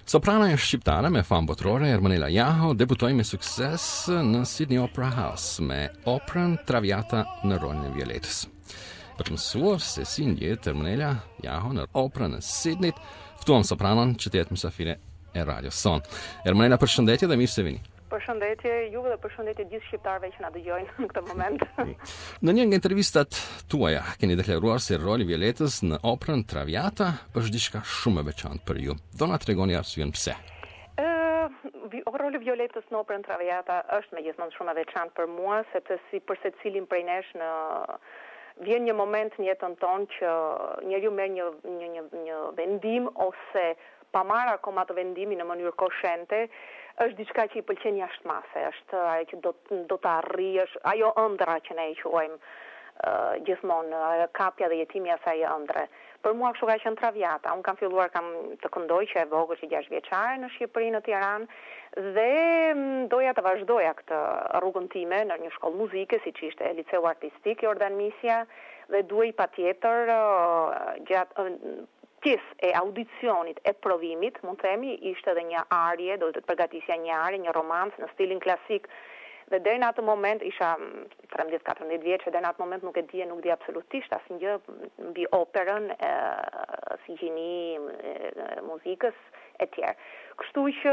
Soprana shqiptare me famë botërore, Ermanela Jaho, debutoi me sukses në Sydney Opera House me operën Traviata në rolin e Violetës. Për të mësuar se si ndjet Ermanela Jaho në operën e Sydney, ftuam sopranon që të jetë mysafire e Radio Son. Ermanela, përshëndetje dhe mirë se vini. Përshëndetje juve dhe përshëndetje gjithë shqiptarëve që na dëgjojnë në këtë moment. Në një nga intervistat tuaja keni deklaruar se roli i Violetës në operën Traviata është diçka shumë e veçantë për ju. Do na tregoni arsyen pse? Roli i Violetës në operën Traviata është megjithmonë shumë e veçantë për mua, sepse si për secilin prej nesh vjen një moment në jetën tonë që njeriu merr një vendim ose pa marrë akoma atë vendimin në mënyrë koshente, është diçka që i pëlqen jashtëmase, është ajo që do të arrijësh, ajo ëndra që ne e quajmë gjithmonë, kapja dhe jetimi i asaj ëndre. Për mua kështu ka qenë Traviata. Unë kam filluar të këndoj që e vogël që 6 vjeçare në Shqipëri, në Tiranë, dhe doja të vazhdoja këtë rrugën time në një shkollë muzike, siç ishte Liceu Artistik Jordan Misja, dhe duhej patjetër gjatë pjesë e audicionit e provimit, mund të themi, ishte edhe një arje, do të përgatisja një arje, një romancë në stilin klasik. Dhe deri në atë moment isha 13-14 vjeçë, deri në atë moment nuk di absolutisht asnjë mbi operën, si gjini muzikës e tjerë. Kështu që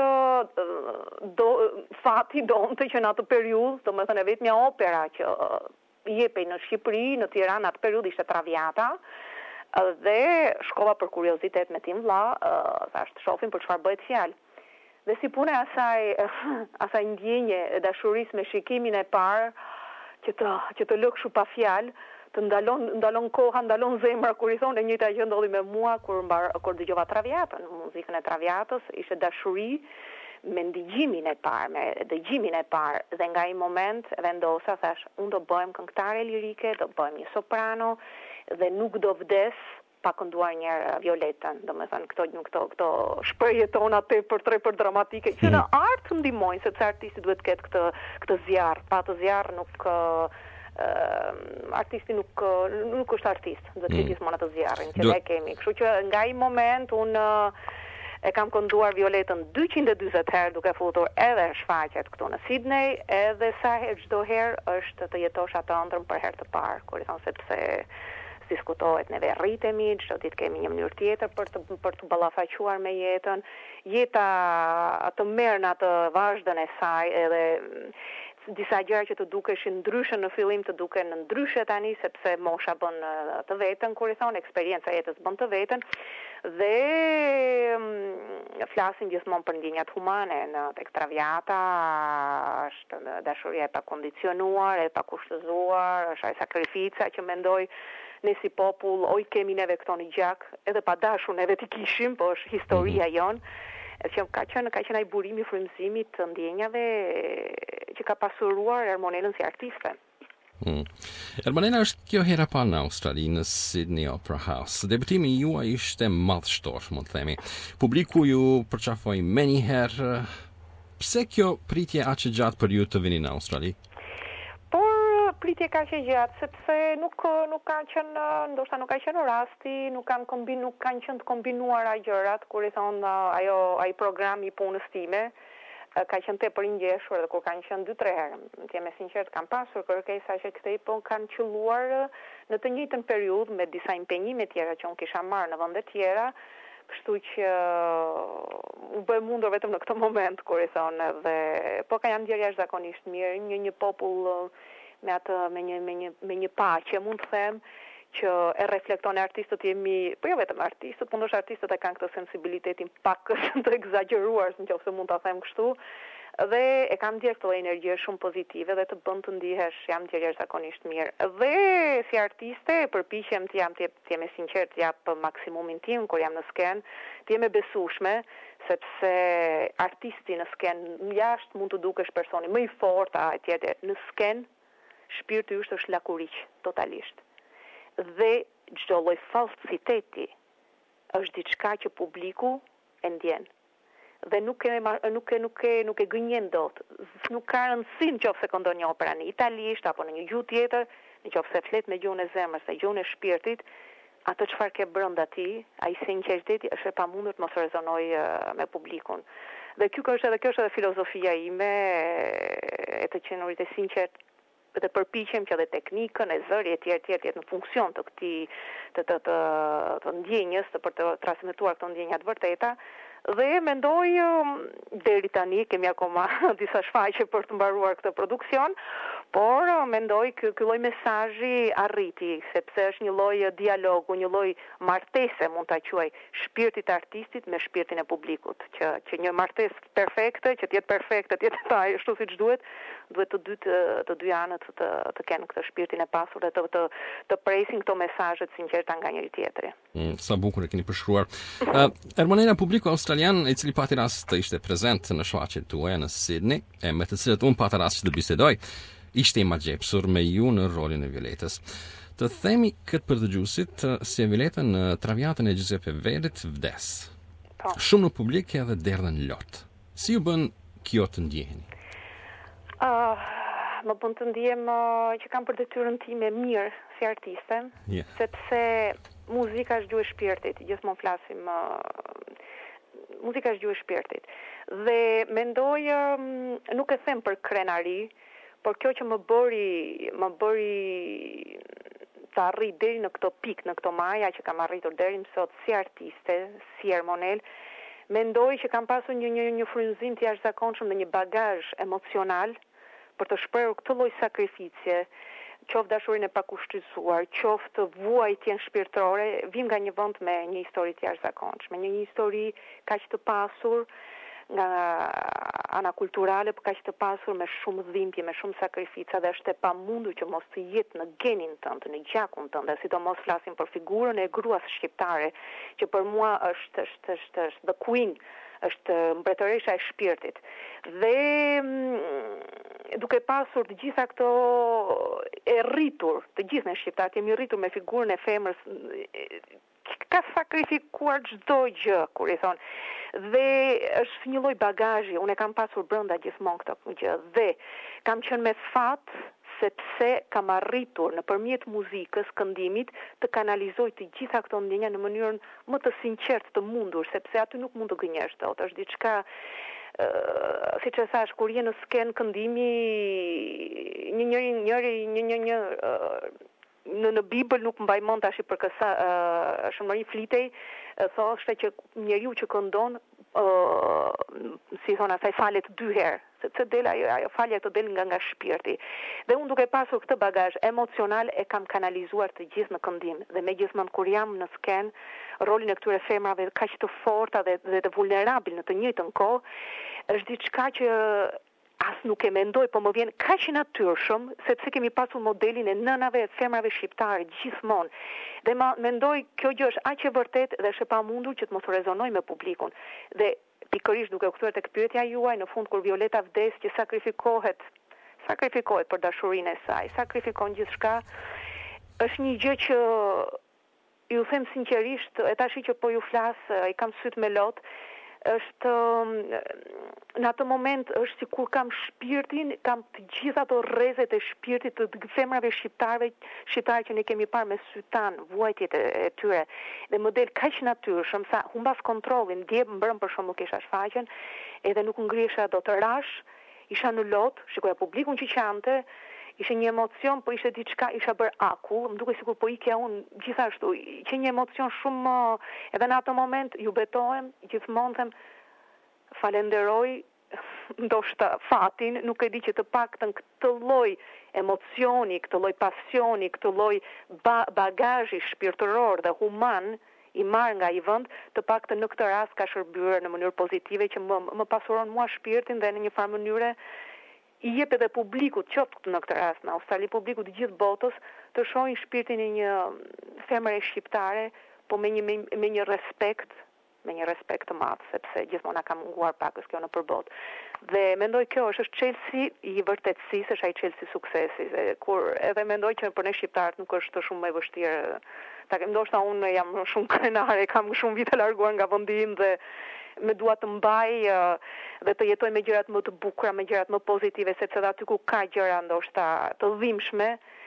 fati donte që në atë periudhë, domethënë vetmja opera që jepej në Shqipëri, në Tiranë, atë periudhë ishte Traviata. Dhe shkova për kuriozitet me tim vlla, thash të shohim për çfarë bëhet fjalë. Dhe si punë asaj ndjenje e dashurisë me shikimin e parë, që të lë kështu pa fjalë, të ndalon koha, ndalon zemra, kur i thonë e njëjta gjë ndodhi me mua kur dëgjova Traviatën, muzikën e Traviatës, ishte dashuri me ndëgjimin e parë, me dëgjimin e parë, dhe nga ai moment vendosa, thash, unë do bëhem këngëtare lirike, do bëhem një soprano, dhe nuk do vdes pa kënduar një Violetën, domethënë këto shprehje tona tepër dramatike që në art ndihmojnë, sepse artisti duhet të ketë këtë zjarr, pa të zjarr nuk artisti nuk është artist, duhet të ketë gjithmonë atë zjarrin që ne kemi. Kështu që nga ai moment unë e kam kënduar Violetën 240 herë duke futur edhe shfaqjet këtu në Sydney, edhe sa herë çdo herë është të jetosh atë ëndrrën për herë të parë, kur i thon sepse diskutohet, neve rritemi, çdo ditë kemi një mënyrë tjetër për të ballafaquar me jetën. Jeta të merr në atë vazhdën e saj, edhe disa gjëra që të dukeshin ndryshe në fillim të duken ndryshe tani, sepse mosha bën të vetën, kur i thon, eksperjenca e jetës bën të vetën, dhe flasim gjithmonë për ndjenjat humane tek Traviata, është dashuria e pakondicionuar, e pakushtëzuar, është ai sakrifica që mendoj ne si popull, oj kemi neve këto në gjak, edhe pa dashur neve t'i kishim, po është historia jonë, që ka qenë ai burimi i frymëzimit të ndjenjave që ka pasuruar Ermanelën si artiste. Ermanela, është kjo hera pa në Australi, në Sydney Opera House. Debutimi juaj ishte madhështor, mund të themi. Publiku ju përqafoi menjëherë. Pse kjo pritje aq e gjatë për ju të vini në Australi? Pritje ka që gjatë, sepse nuk ka qenë, ndoshta nuk ka qenë rasti, nuk kanë qenë të kombinuara gjërat, kur i thonë ai program i punës time, ka qenë tepër i ngjeshur, dhe kur kanë qenë 2-3 herë, të jem e sinqert, kam pasur kërkesa që këtej, po kanë qelluar në të njëjtën periudhë me disa impenjime tjera që unë kisha marrë në vende tjera, kështu që u bë mundur vetëm në këtë moment, kur i thonë, dhe po ka janë ndjerë jashtëzakonisht mirë, një popull me një paqe, mund të them, që e reflekton artistët jemi, po jo vetëm artistët, po ndoshta artistët e kanë këtë sensibilitetin pak të egzageruar, nëse mund ta them kështu, dhe e kam ndjer këtë energji shumë pozitive dhe të bën të ndihesh jam jashtëzakonisht mirë. Dhe si artiste përpiqem të jem e sinqert, të jap maksimumin tim kur jam në skenë, të jem e besueshme, sepse artisti në skenë jashtë mund të dukesh personi më i fortë etj. Në skenë shpirti yt është lakuriq totalisht. Dhe çdo lloj falsiteti është diçka që publiku e ndjen. Dhe nuk e gënjen dot. Nuk ka rëndësi nëse këndon një opera në italisht apo në një gjuhë tjetër, nëse flet me gjuhën e zemrës, me gjuhën e shpirtit, atë çfarë ke brenda ti, ai sinqeriteti është e pamundur të mos rezonoj me publikun. Dhe kjo është edhe filozofia ime e të qenurit e sinqert dhe përpiqem që edhe teknikën e zëri etj në funksion të këtij të ndjenjës, për të transmetuar këto ndjenja të vërteta. Dhe mendoj deri tani kemi akoma disa shfaqje për të mbaruar këtë produksion, por mendoj ky lloj mesazhi arriti, sepse është një lloj dialogu, një lloj martese mund ta quaj, shpirtit të artistit me shpirtin e publikut, që një martesë perfekte, që të jetë perfekte, të jetë ashtu siç duhet të dy anët të kenë këtë shpirtin e pasur dhe të presin këto mesazhe të sinqerta nga njëri tjetri. Sa bukur e keni përshkruar. Ermonela, publiku australian i cili pati rast të ishte prezent në shfaqjet tuaja në Sydney, me të cilët unë pata rast që të bisedoj, ishte i magjepsur me ju në rolin e Violetës. Të themi këtë për dëgjuesit, si e Violeta në Traviatën e Giuseppe Verdit vdes. Shumë në publik edhe derdhen lot. Si ju bën kjo të ndjeheni? Më bën të ndjem që kam për detyrën time mirë si artiste, sepse muzika është gjuhë e shpirtit, gjithmonë flasim muzika është gjuhë e shpirtit. Dhe mendoj, nuk e them për krenari, por kjo që më bëri të arrit deri në këto pikë, në këto maja që kam arritur deri më sot si artiste, si Ermonel, mendoj që kam pasur një frymëzim të jashtëzakonshëm dhe një bagazh emocional për të shprehur këtë lloj sakrificie, qoftë dashurinë e pakushtësuar, qoftë vuajtjen shpirtërore, vim nga një vend me një histori të jashtëzakonshme, një histori kaq të pasur nga ana kulturale, por kaq të pasur me shumë dhimbje, me shumë sakrifica, dhe është e pamundur që mos të jetë në genin tënd, në gjakun tënd, dhe sidomos flasim për figurën e gruas shqiptare, që për mua është the queen, është mbretëresha e shpirtit. Dhe duke pasur të gjitha këto e rritur, të gjithë ne shqiptarët jemi rritur me figurën e femrës, ka sakrifikuar çdo gjë, kur i thon. Dhe është një lloj bagazhi, unë e kam pasur brenda gjithmonë këtë gjë, dhe kam qenë me sfat sepse kam arritur nëpërmjet muzikës, këndimit, të kanalizoj të gjitha këto ndjenja në mënyrën më të sinqertë të mundur, sepse aty nuk mund të gënjesh dot, është diçka siç e thash, kur je në sken këndimi, në Bibël nuk mbaj mend tash për kësa Shëmëri Flitej thoshte që njeriu që këndon si thon asaj falet dy herë, sepse del ajo falja të del nga shpirti. Dhe unë duke pasur këtë bagazh emocional e kam kanalizuar të gjithë në këndim, dhe megjithmonë kur jam në sken, rolin e këtyre femrave kaq të forta dhe të vulnerabil në të njëjtën kohë, është diçka që as nuk e mendoj, po më vjen kaq natyrshëm, sepse kemi pasur modelin e nënave e femrave shqiptare gjithmonë. Dhe mendoj kjo gjë është aq e vërtet dhe është e pamundur që të mos rezonoj me publikun. Dhe pikërisht duke u kthyer tek pyetja juaj, në fund kur Violeta vdes, që sakrifikohet për dashurinë e saj, sakrifikon gjithçka, është një gjë që ju them sinqerisht, e tash që po ju flas, I kam syt me lot, është në atë moment është sikur kam shpirtin, kam të gjitha ato rrezet e shpirtit të femrave shqiptare që ne kemi parë me sy tan, vuajtjet e tyre. Dhe model kaq natyrshëm sa humbas kontrollin, dje mbrëm për shembull kisha shfaqjen, edhe nuk ngrihesha dot të rash, isha në lot, shikoja publikun që qante, ishte një emocion, po ishte diçka, isha bër akull, më duket sikur po ikja unë gjithashtu, që një emocion shumë, edhe në atë moment ju betohem, gjithmonë them, falenderoj, ndoshta fatin, nuk e di që të paktën këtë lloj emocioni, këtë lloj pasioni, këtë lloj bagazhi shpirtëror dhe human I marr nga I vend, të paktën në këtë rast ka shërbyer në mënyrë pozitive që më pasuron mua shpirtin dhe në një farë mënyre I jep edhe publikut, qoftë në këtë rast në Australi, publikut të gjithë botës, të shohin shpirtin e një femre shqiptare, po me një respekt, të madh, sepse gjithmonë ka munguar pakës kjo në përbot. Dhe mendoj kjo është çelësi I vërtetësisë, është ai çelësi suksesi. Kur edhe mendoj që për ne shqiptarët nuk është shumë më e vështirë. Ndoshta unë jam shumë krenare, kam shumë vite larguar nga vendi im dhe me dua të mbaj dhe të jetoj me gjërat më të bukura, me gjërat më pozitive, sepse aty ku ka gjëra ndoshta të dhimbshme,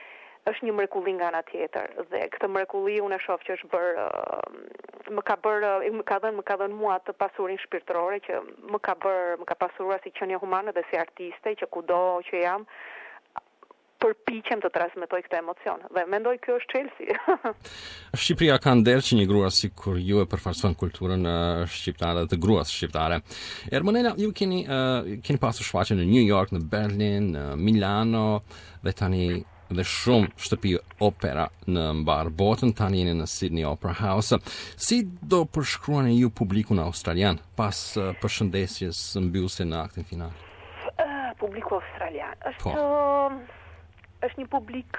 është një mrekulli nga ana tjetër dhe këtë mrekulli unë e shoh që është bërë më ka dhënë mua të pasurin shpirtërore që më ka pasuruar si qenie humane dhe si artiste që kudo që jam përpiqem të transmetoj këtë emocion dhe mendoj kjo është çelësi. Shqipëria ka nder që një grua sikur ju e përfaqëson kulturën shqiptare të gruas shqiptare. Ermonela, ju keni pasur shfaqje në New York, në Berlin, në Milano dhe tani dhe shumë shtëpi opera në mbar botën, tani jeni në Sydney Opera House. Si do përshkruani ju publikun australian pas përshëndesjes mbyllëse në aktin final? Publiku australian është një publik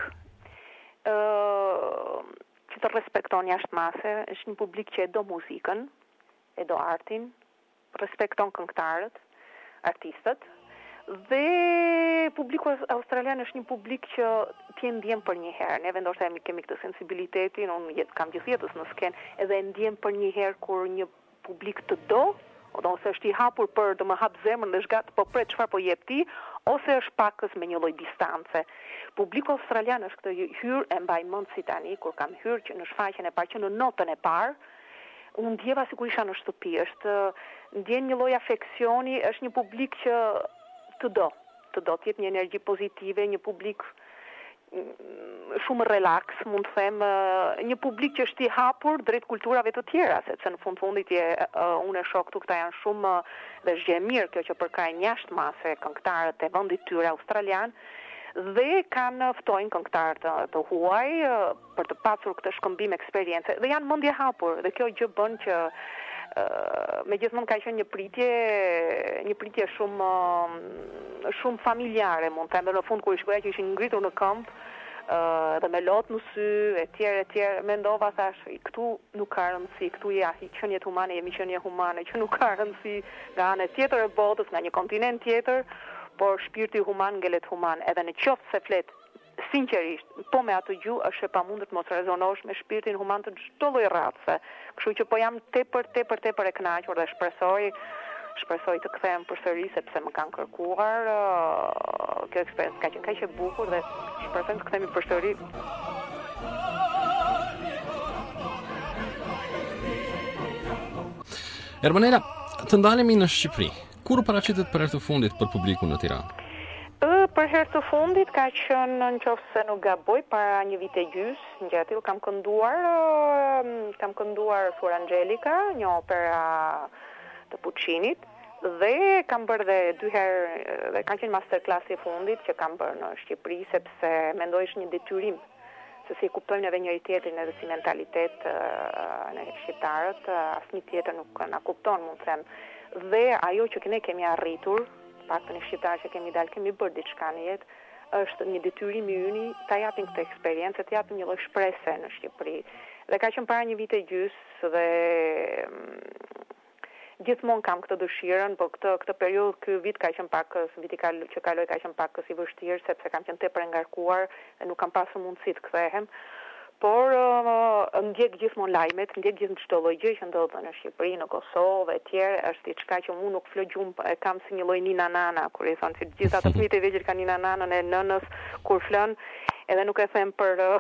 që të respekton jashtëmase, është një publik që e do muzikën, e do artin, respekton këngëtarët, artistët, dhe publiku australian është një publik që ti ndjen për një herë. Ne vendosa kemi këtë sensibilitetin, unë kam gjithë jetës në skenë, edhe ndjen për një herë kur një publik të do, ose është i hapur për të më hap zemrën dhe shgat po pret çfarë po jep ti, ose është pakës me një lloj distance. Publiku australian është këtë hyrë e mbaj mend si tani kur kam hyrë që në shfaqjen e parë që në notën e parë, unë ndjeva sikur isha në shtëpi, ndjen një lloj afeksioni, është një publik që të do të jetë një energji pozitive, një publik shumë relax, mund të them, një publik që është i hapur drejt kulturave të tjera, sepse në fundit unë e shoh këtu këta janë shumë dhe është gjë e mirë kjo që përkrajnë jashtëmase këngëtarët e vendit tyre australian dhe kanë ftojnë këngëtar të huaj për të pasur këtë shkëmbim eksperience dhe janë mendje hapur dhe kjo gjë bën që megjithmonë ka qenë një pritje shumë familjare, mund të them, dhe në fund kur i shkoja që ishin ngritur në këmbë dhe me lot në sy, etj, mendova thash, këtu nuk ka rëndësi, këtu qeniet humane, jemi qenie humane, që nuk ka rëndësi nga ana tjetër e botës, nga një kontinent tjetër, por shpirti human ngelet human, edhe në qoftë se flet sinqerisht, po me atë gjuhë është e pamundur të mos rezonosh me shpirtin human të çdo lloj rrafse. Kështu që po jam tepër e kënaqur dhe shpresoj të kthehem përsëri sepse më kanë kërkuar kjo eksperiencë ka qenë kaq e bukur dhe shpresoj të kthehemi përsëri. Ermonela, të ndalemi në Shqipëri. Kur paraqitet për herë të fundit për publikun në Tiranë? Për herë të fundit ka qenë, nëse nuk gaboj, para një vite gjys, ngjatil kam kënduar Suor Angelica, një opera të Puccinit, dhe kam bërë dhe 2 herë dhe kanë qenë masterclass i fundit që kam bërë në Shqipëri sepse mendoj është një detyrim se si kuptojmë edhe njëri tjetrin edhe si mentalitet në shqiptarët, asnjë tjetër nuk na kupton, mund të them. Dhe ajo që ne kemi arritur, paktën e shqiptarë që kemi dalë, kemi bërë diçka në jetë, është një detyrim i yni ta japim këtë eksperiencë, të japim një lloj shprese në Shqipëri. Dhe ka qenë para një vite gjys dhe gjithmonë kam këtë dëshirën, por këtë periudhë, ky vit ka qenë viti që kaloi ka qenë pak i vështirë sepse kam qenë tepër e ngarkuar dhe nuk kam pasur mundësi të kthehem. Por ndjek gjithmonë lajmet, ndjek gjithmonë çdo lloj gjë që ndodhet në Shqipëri, në Kosovë e tjerë, është diçka që unë nuk flëgjum, kam si një lloj nina nana, kur i thonë se gjithë ata fëmijët e vegjël kanë nina nanën e nënës kur flën, edhe nuk e them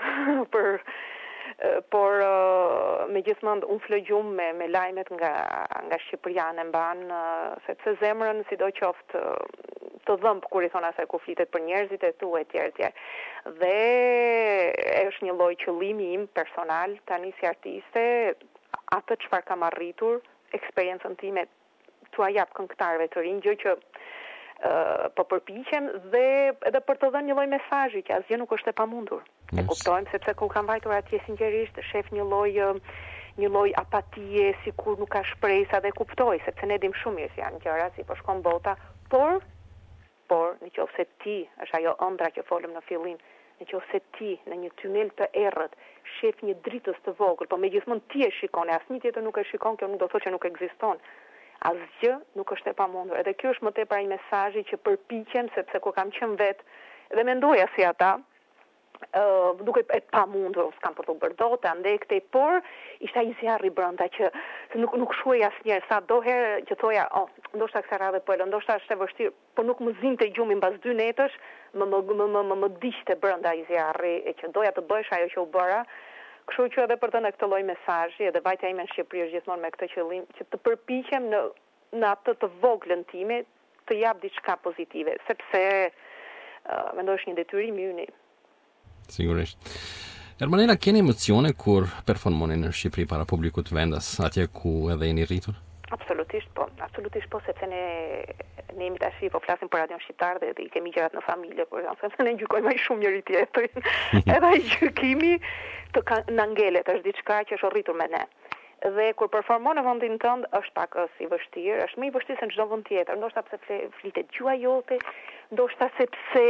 por megjithmonë unë flëgjum me lajmet nga Shqipëria në mban, sepse zemrën sidoqoftë të dhëmb kur i thon asaj kur flitet për njerëzit e tu etj. Dhe është një lloj qëllimi im personal tani si artiste, atë çfarë kam arritur, eksperiencën time t'ua jap këngëtarëve të rinj, gjë që po përpiqem dhe edhe për të dhënë një lloj mesazhi që asgjë nuk është e pamundur. E kuptojmë sepse kur kam vajtur atje sinqerisht shef një lloj apatie, sikur nuk ka shpresa dhe kuptoj sepse ne dim shumë mirë se janë gjëra si po shkon bota, por nëse ti, është ajo ëndra që folëm në fillim, nëse ti në një tunel të errët shef një dritës të vogël, po megjithmonë ti e shikon, asnjë tjetër nuk e shikon, kjo nuk do të thotë që nuk ekziston. Asgjë nuk është e pamundur. Edhe ky është më tepër ai mesazhi që përpiqem sepse kur kam qenë vet dhe mendoja si ata, duke e pamundur, s'kam për të bërë dot, ande këtej, por ishte ai zjarri brenda që nuk shkruaj asnjëherë, sa do herë që thoja, ndoshta kësaj radhe po, ndoshta është e vështirë, por nuk më zinte gjumi mbas 2 netësh, më diqte brenda ai zjarri, e që doja të bësh ajo që u bëra. Kështu që edhe për të në këtë lloj mesazhi, edhe vajtja ime në Shqipëri është gjithmonë me këtë qëllim, që të përpiqem në atë të voglën time të jap diçka pozitive, sepse mendoj është një detyrim i ynë. Sigurisht. Ermanela, keni emocione kur performoni në Shqipëri para publikut vendas, atje ku edhe jeni rritur? Absolutisht po, sepse ne jemi tash po flasim për radion shqiptar dhe i kemi gjërat në familje, por sepse ne gjykojmë më shumë njëri tjetrin. Edhe ai gjykimi na ngelet, është diçka që është rritur me ne. Dhe kur performon në vendin tënd është pak i vështirë, është më i vështirë se në çdo vend tjetër, ndoshta sepse flitet gjuha jote, ndoshta sepse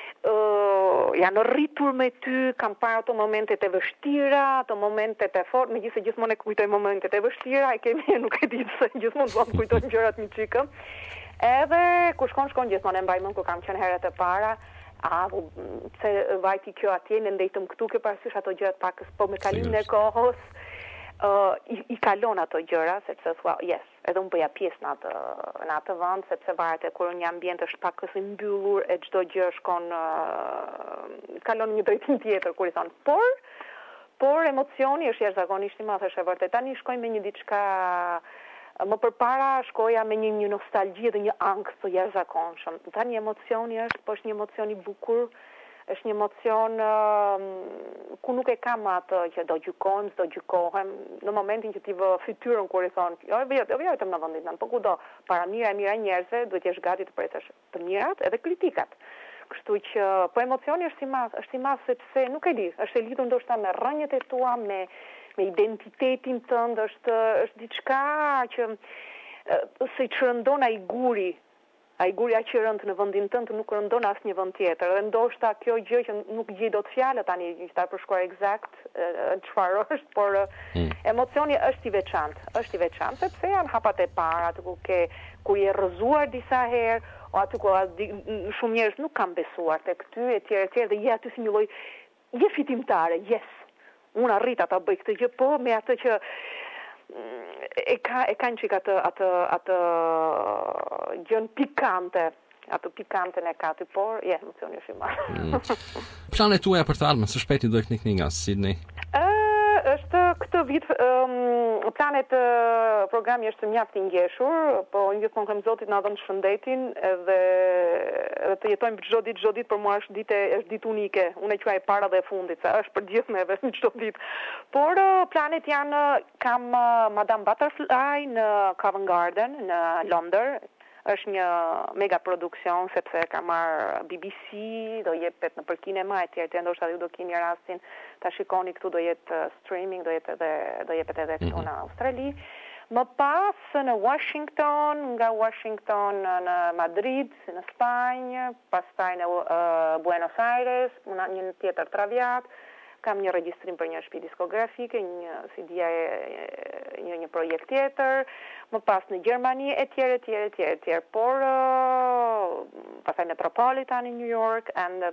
janë rritur me ty, kam parë ato momentet e vështira, ato momentet e fortë, megjithëse gjithmonë e kujtoj momentet e vështira, nuk e di se gjithmonë do të kujtojmë gjërat me çikë. Edhe kur shkon gjithmonë e mbaj mend kur kam qenë herët e para, se vajti kjo atje, ne ndejtëm këtu, ke parasysh ato gjërat pak po me kalimin e kohës, i kalon ato gjëra, sepse thua, edhe unë bëja pjesë në atë vend, sepse varet e kur një ambient është pak i mbyllur e çdo gjë shkon kalon një drejtim tjetër kur i thon. Por emocioni është jashtëzakonisht i madh, është e vërtetë. Tani shkoj me një diçka më përpara shkoja me një nostalgji dhe një ankth të jashtëzakonshëm. Tani emocioni është një emocion i bukur, është një emocion ku nuk e kam atë që do gjykojmë, do gjykohem, në momentin që ti vë fytyrën kur i thon, vetëm në vendin tënd, po kudo, para mira e njerëzve, duhet jesh gati të presësh të mirat edhe kritikat. Kështu që po emocioni është i madh sepse nuk e di, është e lidhur ndoshta me rrënjët e tua, me identitetin tënd, është diçka që si rëndon ai guri. Ai guria që rënd në vendin tënd nuk rëndon asnjë vend tjetër. Dhe ndoshta kjo gjë që nuk gjej dot fjalë tani ta përshkruaj eksakt çfarë është, por emocioni është i veçantë, sepse janë hapat e para aty ku je rrëzuar disa herë, o aty ku shumë njerëz nuk kanë besuar tek ty etj dhe je aty si një lloj je fitimtare, unë arrita ta bëj këtë gjë, po me atë që e kanë çik atë gjën pikante, atë pikantën e ka aty, por emocioni është i madh. Planet tuaja për të ardhmen, së shpejti do ikni nga Sydney? Është këtë vit planet programi është mjaft i ngjeshur, po gjithmonë them Zotit na dhënë shëndetin dhe të jetojmë çdo ditë, për mua është ditë unike. Unë e quaj para dhe e fundit, sa është për gjithë neve çdo ditë. Por planet janë kam Madame Butterfly në Covent Garden në Londër. Është një mega produksion sepse ka marrë BBC, do jepet në për kinema etj, ndoshta ju do keni rastin ta shikoni këtu, do jetë streaming, do jepet edhe këtu në Australi. Më pas në Washington, nga Washington në Madrid, në Spanjë, pastaj në Buenos Aires, një tjetër traviat. Kam një regjistrim për një shtëpi diskografike, një CD një projekt tjetër, më pas në Gjermani etj. Por pastaj Metropolitan në New York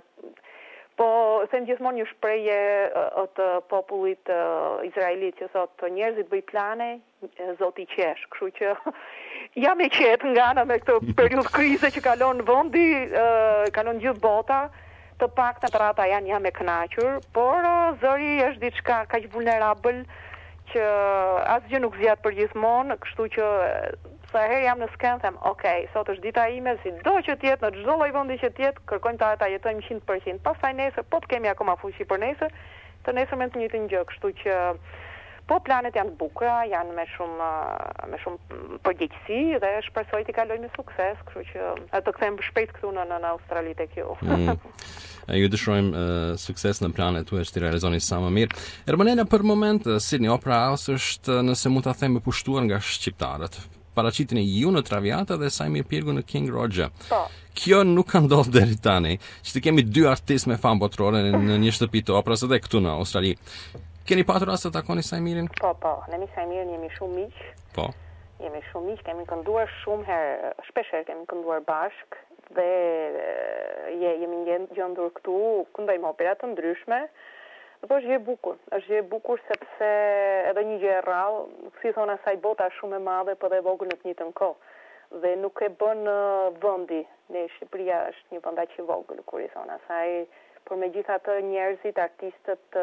po them gjithmonë një shprehje të popullit izraelit që thotë njerëzit bëj plane, Zoti qesh, kështu që jam e qetë nga ana me këtë periudhë krize që kalon vendi, kalon gjithë bota. Të paktën rata janë jam e kënaqur, por zëri është diçka kaq vulnerabël që asgjë nuk zgjat për gjithmonë, kështu që sa herë jam në skenë them, sot është dita ime, sido që të jetë në çdo lloj vendi që të jetë, kërkojmë ta jetojmë 100%. Pastaj nesër, po të kemi akoma fuqi për nesër, të nesërmen të njëjtën gjë, kështu që po planet janë bukura, janë me shumë përgjegjësi dhe shpresoj të kaloj me sukses, kështu që të kthehem shpejt këtu në Australi tek ju. Ju dëshirojmë sukses në planet tuaj, të realizoni sa më mirë. Ermanela, për moment Sydney Opera House është, nëse mund ta them, e pushtuar nga shqiptarët. Paraqiteni ju në Traviata dhe Sajmir Pirgu në King Roger. Po. Kjo nuk ka ndodhur deri tani. Që të kemi 2 artistë me famë botërore në një shtëpi të operës edhe këtu në Australi. Keni patur rast të takoni Sajmirin? Po, ne me Sajmirin jemi shumë miq. Po. jemi shumë miq, kemi kënduar shumë herë, shpesh herë kemi kënduar bashk dhe jemi gjendur këtu, këndojmë opera të ndryshme. Po është gjë e bukur sepse edhe një gjë e rrallë, si thonë asaj bota shumë e madhe, po dhe e vogël në të njëjtën kohë. Dhe nuk e bën vendi, ne Shqipëria është një vend aq i vogël, kur i thonë asaj, por megjithatë njerëzit, artistët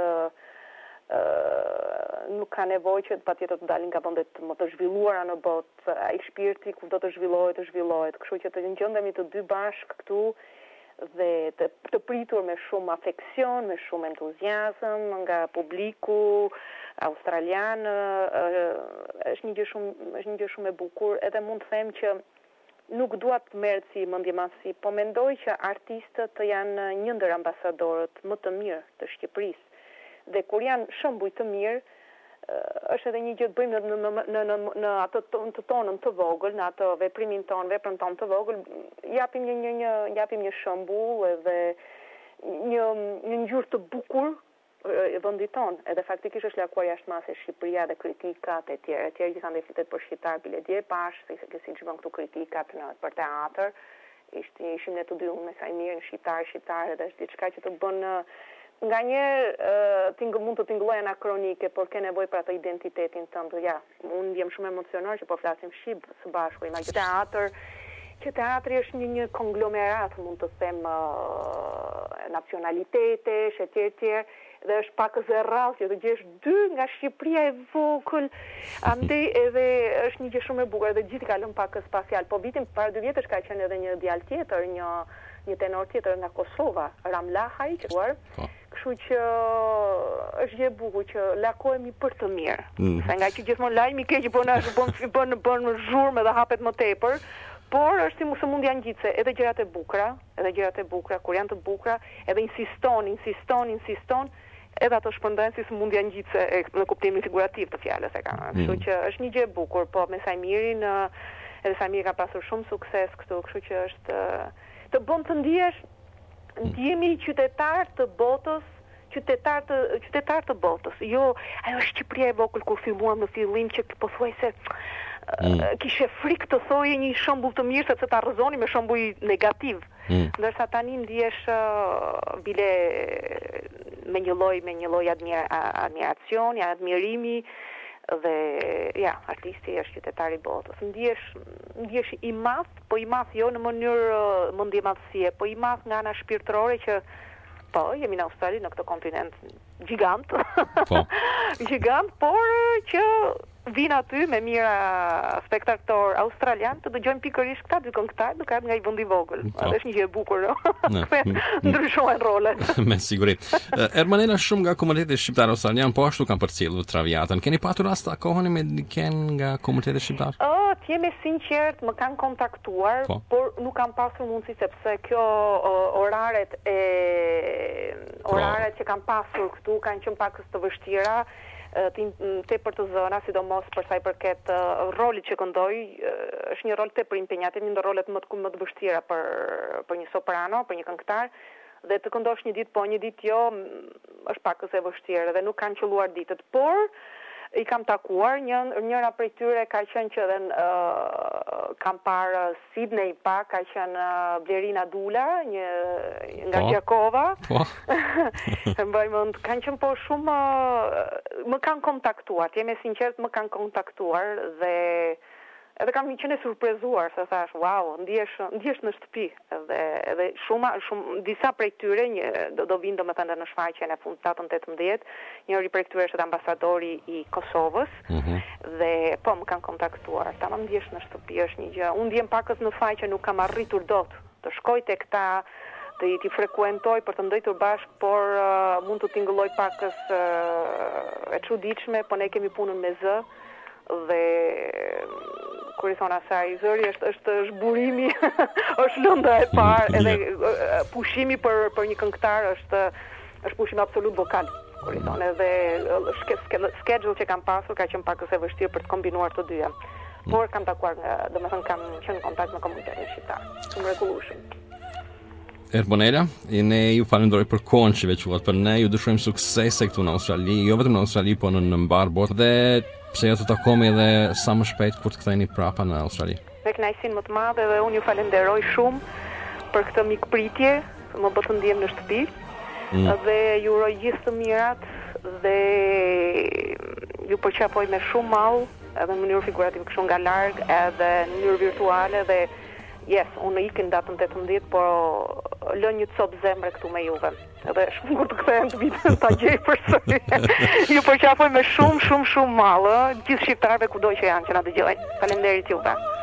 nuk ka nevojë që patjetër të dalin nga vendet më të zhvilluara në botë, ai shpirti ku do të zhvillohet, kështu që të gjendemi të dy bashk këtu dhe të pritur me shumë afeksion, me shumë entuziazëm nga publiku australian, është një gjë shumë e bukur, edhe mund të them që nuk dua të merret si mendjemasi, po mendoj që artistët janë një ndër ambasadorët më të mirë të Shqipërisë. Dhe kur janë shembuj të mirë, është edhe një gjë të bëjmë në atë të tonën të vogël, në atë veprën tonë të vogël, japim një shembull edhe një ngjyrë të bukur e vendit tonë. Edhe faktikisht është lakuar jashtë masë Shqipëria dhe kritikat e tjerë gjithandaj flitet për shqiptar biledje pash, siç bën këtu kritikat për teatr. Ishim ne të dy me sa i mirë në shqiptar edhe është diçka që të bën nga një mund të tingëlloj anakronike, por ke nevojë për atë identitetin tënd. Ja, unë jam shumë emocionar që po flasim shqip së bashku. Teatri është një konglomerat, mund të them, nacionalitetesh, etj. Dhe është pak e rrallë që të gjesh dy nga Shqipëria e vogël, andaj edhe është një gjë shumë e bukur, dhe gjithë kalon pak spacial. Po vitin para 2 vjetësh ka qenë edhe një djalë tjetër, një tenor tjetër nga Kosova, Ramlahaj, kështu që është gjë e bukur që lakohemi për të mirë. Se nga që gjithmonë lajmi i keq bën zhurmë dhe hapet më tepër, por është si mund janë gjithse, edhe gjërat e bukura, kur janë të bukura, edhe insiston, edhe ato shpërndajnë si mund janë gjithse në kuptimin figurativ të fjalës e kanë. Kështu që është një gjë e bukur, po me Sajmirin, edhe Sajmiri ka pasur shumë sukses këtu, kështu që është të bën të ndihemi qytetar të botës, qytetar të botës. Jo, ajo Shqipëria e vogël kur filluam në fillim që pothuajse kishe frikë të thoje një shembull të mirë sepse ta rrëzoni me shembull negativ. Ndërsa tani ndihesh bile me një lloj admiracioni, admirimi dhe ja, artisti është qytetari i botës. Ndihesh i madh, po i madh jo në mënyrë mendjemadhësie, po i madh nga ana shpirtërore që po, jemi në Australi, në këtë kontinent gjigant, gjigant, por që vinë aty me mira spektator australian të dëgjojnë pikërisht këta dy këngëtar duke ardhur nga një vend i vogël. Atë është një gjë e bukur. Ndryshojnë rolet. Me siguri. Ermanela, shumë nga komuniteti shqiptar australian po ashtu kanë përcjellur Traviatën. Keni patur rast të takoheni me dikën nga komuniteti shqiptar? Të jemi sinqert, më kanë kontaktuar, por nuk kam pasur mundësi sepse kjo oraret që kam pasur këtu kanë qenë pak të vështira. Tepër të zëna, sidomos për sa i përket rolit që këndoj, është një rol tepër impenjat, një ndër rolet më të vështira për një soprano, për një këngëtar, dhe të këndosh një ditë po, një ditë jo, është pak e vështirë dhe nuk kanë qelluar ditët, por i kam takuar, njëra prej tyre ka qenë që edhe kam parë Sydney pa, ka qenë Blerina Dula, nga Gjakova. Kanë qenë po shumë, më kanë kontaktuar, të jemi sinqert, më kanë kontaktuar dhe edhe kam qenë surprezuar, se thash, wow, ndihesh në shtëpi. Edhe disa prej tyre do vinë domethënë në shfaqjen e fundit datën 18. Njëri prej tyre është ambasadori i Kosovës dhe po më kanë kontaktuar. Tamam, ndihesh në shtëpi, është një gjë. Unë ndjem pakës në faj që nuk kam arritur dot të shkoj tek ta, të i frekuentoj për të ndëjtur bashkë, por mund të tingëlloj pakës e çuditshme, po ne kemi punën me zë dhe kur i thon asaj zëri është zhburimi, është lënda e parë, edhe pushimi për një këngëtar është pushim absolut vokal. Kur i thon edhe schedule që kam pasur ka qenë pak e vështirë për të kombinuar të dyja. Por kam takuar, domethënë kam qenë në kontakt me komunitetin shqiptar. Shumë mrekullueshëm. Erbonela, e ne ju falenderoj për kohën që veçuat për ne, ju dëshirojmë suksese këtu në Australi, jo vetëm në Australi, po në mbar botë, dhe pse jo të takohemi edhe sa më shpejt kur të ktheheni prapa në Australi. Me kënaqësinë më të madhe dhe unë ju falenderoj shumë për këtë mikpritje, më bë të ndjem në shtëpi, dhe ju uroj gjithë të mirat dhe ju përqafoj me shumë mall, edhe në mënyrë figurative kështu nga larg, edhe në mënyrë virtuale dhe unë ikin datën 18, por lë një copë zemre këtu me juve. Edhe shumë kur të kthehem të vitën ta gjej përsëri. Ju përqafoj me shumë mall, gjithë shqiptarëve kudo që janë që na dëgjojnë. Faleminderit juve.